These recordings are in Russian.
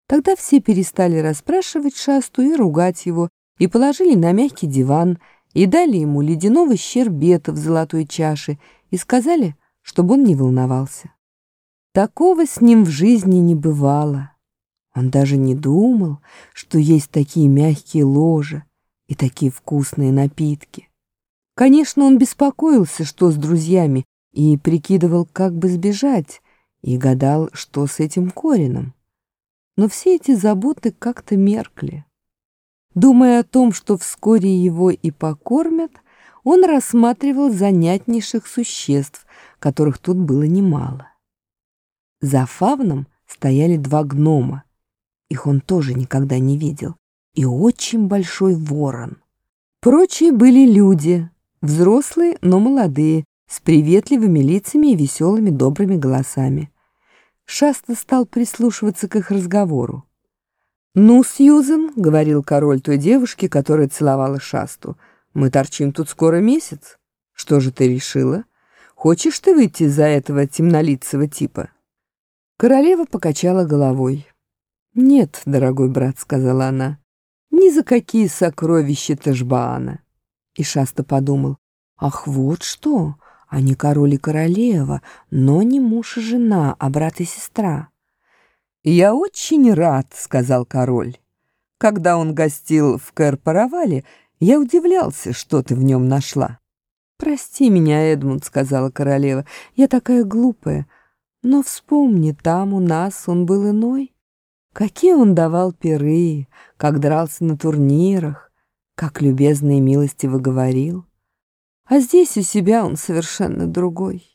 Тогда все перестали расспрашивать Шасту и ругать его, и положили на мягкий диван, и дали ему ледяного щербета в золотой чаше, и сказали, чтобы он не волновался. Такого с ним в жизни не бывало. Он даже не думал, что есть такие мягкие ложа и такие вкусные напитки. Конечно, он беспокоился, что с друзьями, и прикидывал, как бы сбежать, и гадал, что с этим Корином. Но все эти заботы как-то меркли. Думая о том, что вскоре его и покормят, он рассматривал занятнейших существ, которых тут было немало. За фавном стояли два гнома, их он тоже никогда не видел, и очень большой ворон. Прочие были люди, взрослые, но молодые, с приветливыми лицами и веселыми добрыми голосами. Шаста стал прислушиваться к их разговору. «Ну, Сьюзен, — говорил король той девушке, которая целовала Шасту, — мы торчим тут скоро месяц. Что же ты решила? Хочешь ты выйти за этого темнолицего типа?» Королева покачала головой. «Нет, дорогой брат, — сказала она, — ни за какие сокровища Ташбаана». И Шаста подумал: «Ах, вот что! Они король и королева, но не муж и жена, а брат и сестра». «Я очень рад, — сказал король. Когда он гостил в Кэр-Паравале, я удивлялся, что ты в нем нашла». «Прости меня, Эдмунд, — сказала королева, — я такая глупая. Но вспомни, там у нас он был иной. Какие он давал пиры, как дрался на турнирах, как любезно и милостиво говорил. А здесь у себя он совершенно другой».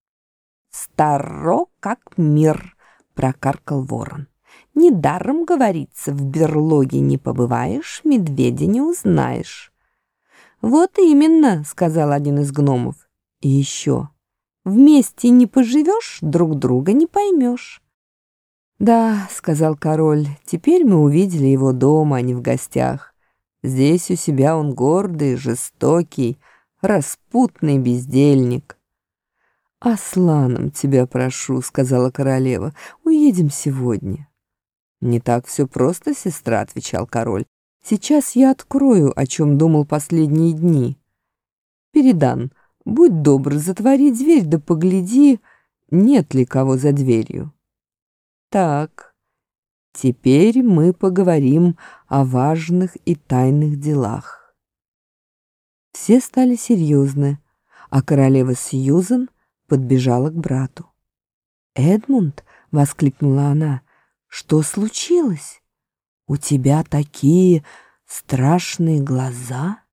«Старо, как мир, — прокаркал ворон. Недаром говорится, в берлоге не побываешь, медведя не узнаешь». «Вот именно, — сказал один из гномов. — И еще: вместе не поживешь, друг друга не поймешь». «Да, — сказал король, — теперь мы увидели его дома, а не в гостях. Здесь у себя он гордый, жестокий, распутный бездельник». «Асланом тебя прошу, — сказала королева, — уедем сегодня». «Не так все просто, сестра, — отвечал король. Сейчас я открою, о чем думал последние дни. Передан, будь добр, затвори дверь, да погляди, нет ли кого за дверью». «Так, теперь мы поговорим о важных и тайных делах». Все стали серьезны, а королева Сьюзен подбежала к брату. «Эдмунд, — воскликнула она, — что случилось? У тебя такие страшные глаза».